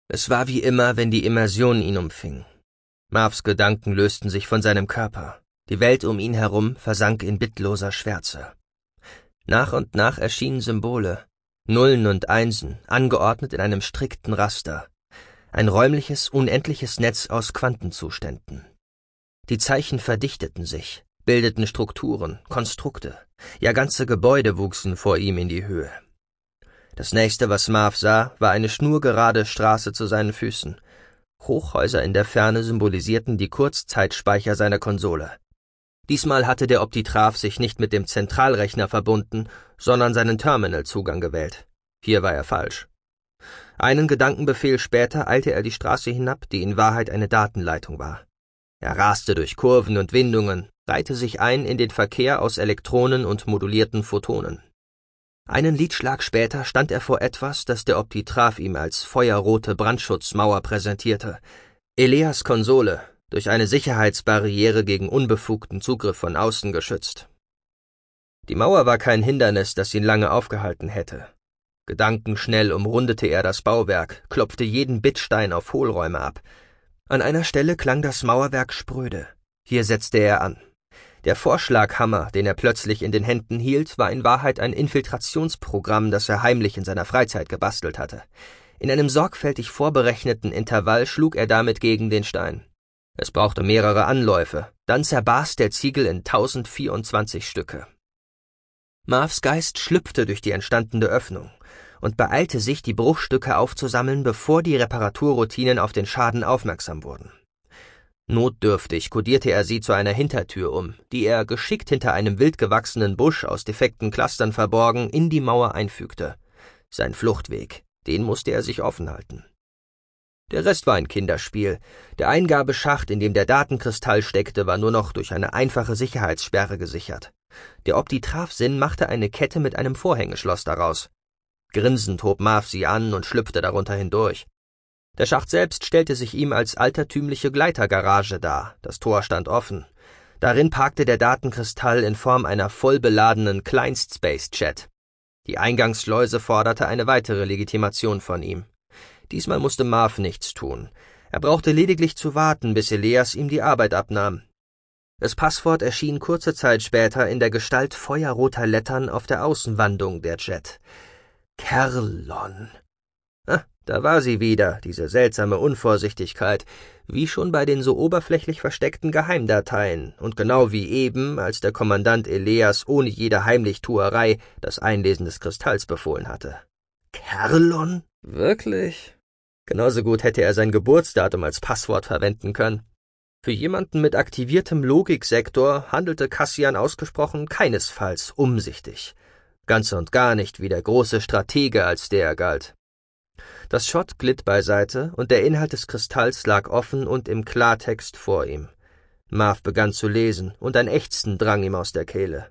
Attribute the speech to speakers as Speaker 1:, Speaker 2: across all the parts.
Speaker 1: Es war wie immer, wenn die Immersion ihn umfing. Marvs Gedanken lösten sich von seinem Körper. Die Welt um ihn herum versank in bittloser Schwärze. Nach und nach erschienen Symbole, Nullen und Einsen, angeordnet in einem strikten Raster. Ein räumliches, unendliches Netz aus Quantenzuständen. Die Zeichen verdichteten sich, bildeten Strukturen, Konstrukte. Ja, ganze Gebäude wuchsen vor ihm in die Höhe. Das nächste, was Marv sah, war eine schnurgerade Straße zu seinen Füßen. Hochhäuser in der Ferne symbolisierten die Kurzzeitspeicher seiner Konsole. Diesmal hatte der Optitraf sich nicht mit dem Zentralrechner verbunden, sondern seinen Terminalzugang gewählt. Hier war er falsch. Einen Gedankenbefehl später eilte er die Straße hinab, die in Wahrheit eine Datenleitung war. Er raste durch Kurven und Windungen, reihte sich ein in den Verkehr aus Elektronen und modulierten Photonen. Einen Lidschlag später stand er vor etwas, das der Optitraf ihm als feuerrote Brandschutzmauer präsentierte. Eleas Konsole, durch eine Sicherheitsbarriere gegen unbefugten Zugriff von außen geschützt. Die Mauer war kein Hindernis, das ihn lange aufgehalten hätte. Gedankenschnell umrundete er das Bauwerk, klopfte jeden Bitstein auf Hohlräume ab. An einer Stelle klang das Mauerwerk spröde. Hier setzte er an. Der Vorschlaghammer, den er plötzlich in den Händen hielt, war in Wahrheit ein Infiltrationsprogramm, das er heimlich in seiner Freizeit gebastelt hatte. In einem sorgfältig vorberechneten Intervall schlug er damit gegen den Stein. Es brauchte mehrere Anläufe, dann zerbarst der Ziegel in 1024 Stücke. Marvs Geist schlüpfte durch die entstandene Öffnung und beeilte sich, die Bruchstücke aufzusammeln, bevor die Reparaturroutinen auf den Schaden aufmerksam wurden. Notdürftig kodierte er sie zu einer Hintertür um, die er, geschickt hinter einem wild gewachsenen Busch aus defekten Clustern verborgen, in die Mauer einfügte. Sein Fluchtweg, den musste er sich offen halten. Der Rest war ein Kinderspiel. Der Eingabeschacht, in dem der Datenkristall steckte, war nur noch durch eine einfache Sicherheitssperre gesichert. Der Optitraf-Sinn machte eine Kette mit einem Vorhängeschloss daraus. Grinsend hob Marv sie an und schlüpfte darunter hindurch. Der Schacht selbst stellte sich ihm als altertümliche Gleitergarage dar, das Tor stand offen. Darin parkte der Datenkristall in Form einer vollbeladenen Kleinst-Space-Jet. Die Eingangsschleuse forderte eine weitere Legitimation von ihm. Diesmal musste Marv nichts tun. Er brauchte lediglich zu warten, bis Eleas ihm die Arbeit abnahm. Das Passwort erschien kurze Zeit später in der Gestalt feuerroter Lettern auf der Außenwandung der Jet. Kerlon. Da war sie wieder, diese seltsame Unvorsichtigkeit, wie schon bei den so oberflächlich versteckten Geheimdateien und genau wie eben, als der Kommandant Eleas ohne jede Heimlichtuerei das Einlesen des Kristalls befohlen hatte. Kerlon? Wirklich? Genauso gut hätte er sein Geburtsdatum als Passwort verwenden können. Für jemanden mit aktiviertem Logiksektor handelte Cassian ausgesprochen keinesfalls umsichtig. Ganz und gar nicht wie der große Stratege, als der er galt. Das Schott glitt beiseite, und der Inhalt des Kristalls lag offen und im Klartext vor ihm. Marv begann zu lesen, und ein Ächzen drang ihm aus der Kehle.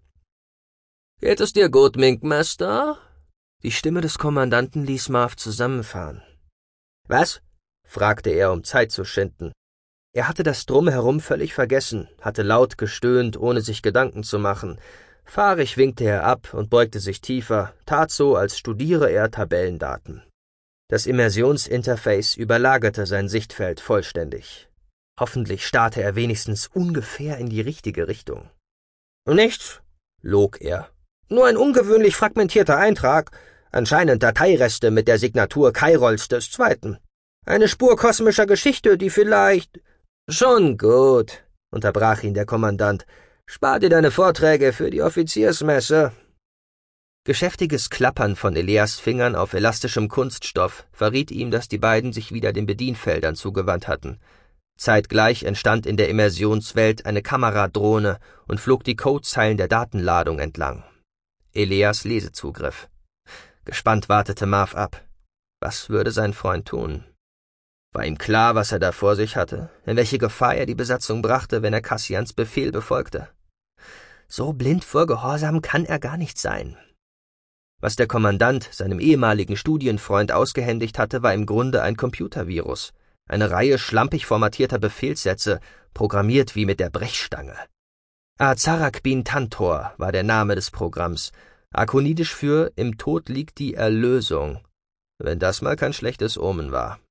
Speaker 1: »Geht es dir gut, Minkmaster?« Die Stimme des Kommandanten ließ Marv zusammenfahren. »Was?« fragte er, um Zeit zu schinden. Er hatte das Drumherum völlig vergessen, hatte laut gestöhnt, ohne sich Gedanken zu machen. Fahrig winkte er ab und beugte sich tiefer, tat so, als studiere er Tabellendaten. Das Immersionsinterface überlagerte sein Sichtfeld vollständig. Hoffentlich starrte er wenigstens ungefähr in die richtige Richtung. »Nichts«, log er. »Nur ein ungewöhnlich fragmentierter Eintrag, anscheinend Dateireste mit der Signatur Kairols II. Eine Spur kosmischer Geschichte, die vielleicht...« »Schon gut«, unterbrach ihn der Kommandant. »Spar dir deine Vorträge für die Offiziersmesse.« Geschäftiges Klappern von Eleas Fingern auf elastischem Kunststoff verriet ihm, dass die beiden sich wieder den Bedienfeldern zugewandt hatten. Zeitgleich entstand in der Immersionswelt eine Kameradrohne und flog die Codezeilen der Datenladung entlang. Eleas Lesezugriff. Gespannt wartete Marv ab. Was würde sein Freund tun? War ihm klar, was er da vor sich hatte, in welche Gefahr er die Besatzung brachte, wenn er Cassians Befehl befolgte? So blind vor Gehorsam kann er gar nicht sein. Was der Kommandant seinem ehemaligen Studienfreund ausgehändigt hatte, war im Grunde ein Computervirus, eine Reihe schlampig formatierter Befehlssätze, programmiert wie mit der Brechstange. Azarak bin Tantor war der Name des Programms, arkonidisch für »Im Tod liegt die Erlösung«, wenn das mal kein schlechtes Omen war.